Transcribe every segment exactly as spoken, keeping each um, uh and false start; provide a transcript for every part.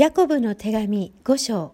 ヤコブの手紙ご章。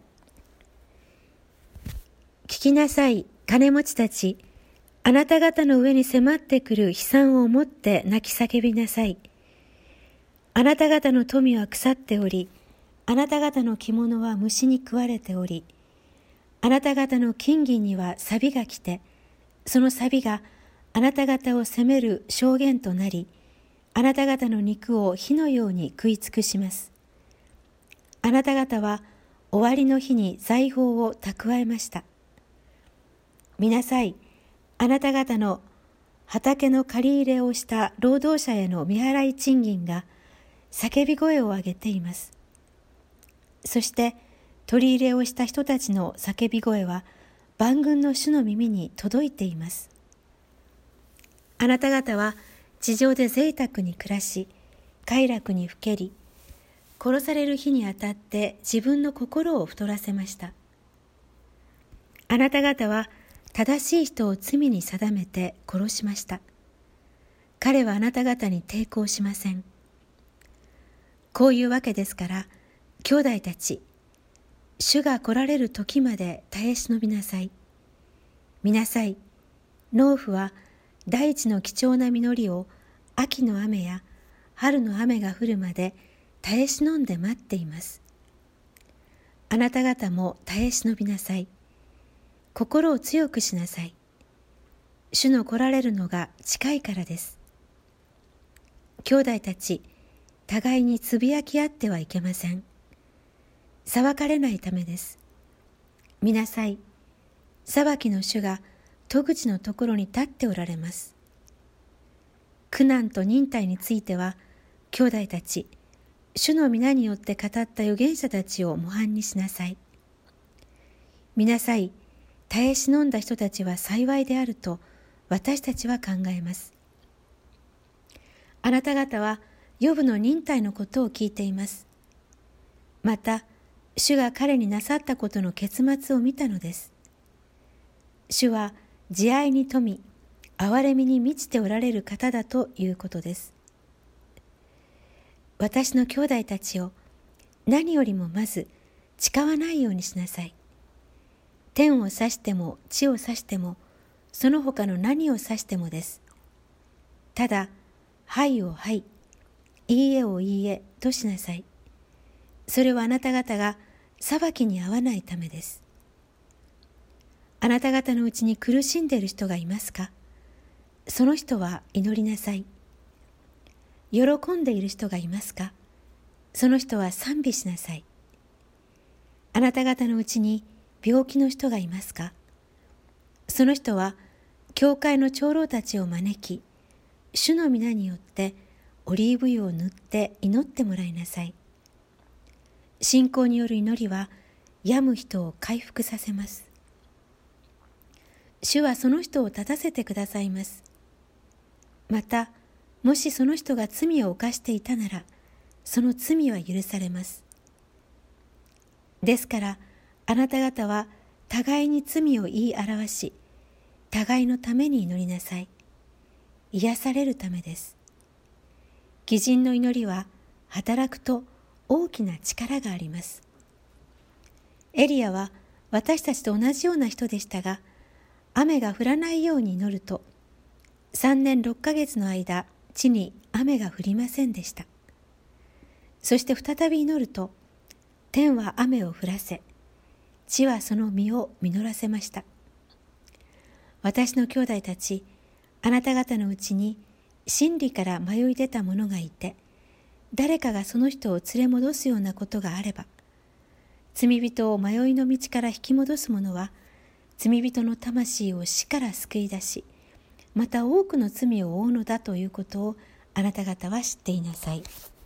聞きなさい、金持ちたち。あなた方の上に迫ってくる悲惨をもって泣き叫びなさい。あなた方の富は腐っており、あなた方の着物は虫に食われており、あなた方の金銀には錆が来て、その錆があなた方を責める証言となり、あなた方の肉を火のように食い尽くします。あなた方は終わりの日に財宝を蓄えました。見なさい、あなた方の畑の借り入れをした労働者への未払い賃金が叫び声を上げています。そして取り入れをした人たちの叫び声は万軍の主の耳に届いています。あなた方は地上で贅沢に暮らし、快楽にふけり、殺される日にあたって自分の心を太らせました。あなた方は正しい人を罪に定めて殺しました。彼はあなた方に抵抗しません。こういうわけですから、兄弟たち、主が来られる時まで耐え忍びなさい。見なさい、農夫は大地の貴重な実りを秋の雨や春の雨が降るまで耐え忍んで待っています。あなた方も耐え忍びなさい。心を強くしなさい。主の来られるのが近いからです。兄弟たち、互いにつぶやき合ってはいけません。裁かれないためです。見なさい、裁きの主が戸口のところに立っておられます。苦難と忍耐については、兄弟たち、主の皆によって語った預言者たちを模範にしなさい。見なさい、耐え忍んだ人たちは幸いであると私たちは考えます。あなた方はヨブの忍耐のことを聞いています。また、主が彼になさったことの結末を見たのです。主は慈愛に富み、憐れみに満ちておられる方だということです。私の兄弟たちを何よりもまず誓わないようにしなさい。天を指しても地を指してもその他の何を指してもです。ただ、はいをはい、いいえをいいえとしなさい。それはあなた方が裁きに遭わないためです。あなた方のうちに苦しんでいる人がいますか？その人は祈りなさい。喜んでいる人がいますか？その人は賛美しなさい。あなた方のうちに病気の人がいますか？その人は教会の長老たちを招き、主の皆によってオリーブ油を塗って祈ってもらいなさい。信仰による祈りは病む人を回復させます。主はその人を立たせてくださいます。また、もしその人が罪を犯していたなら、その罪は許されます。ですから、あなた方は互いに罪を言い表し、互いのために祈りなさい。癒されるためです。義人の祈りは働くと大きな力があります。エリアは私たちと同じような人でしたが、雨が降らないように祈ると、三年六ヶ月の間、地に雨が降りませんでした。そして再び祈ると、天は雨を降らせ、地はその実を実らせました。私の兄弟たち、あなた方のうちに真理から迷い出た者がいて、誰かがその人を連れ戻すようなことがあれば、罪人を迷いの道から引き戻す者は、罪人の魂を死から救い出し、また多くの罪を負うのだということをあなた方は知っていなさい。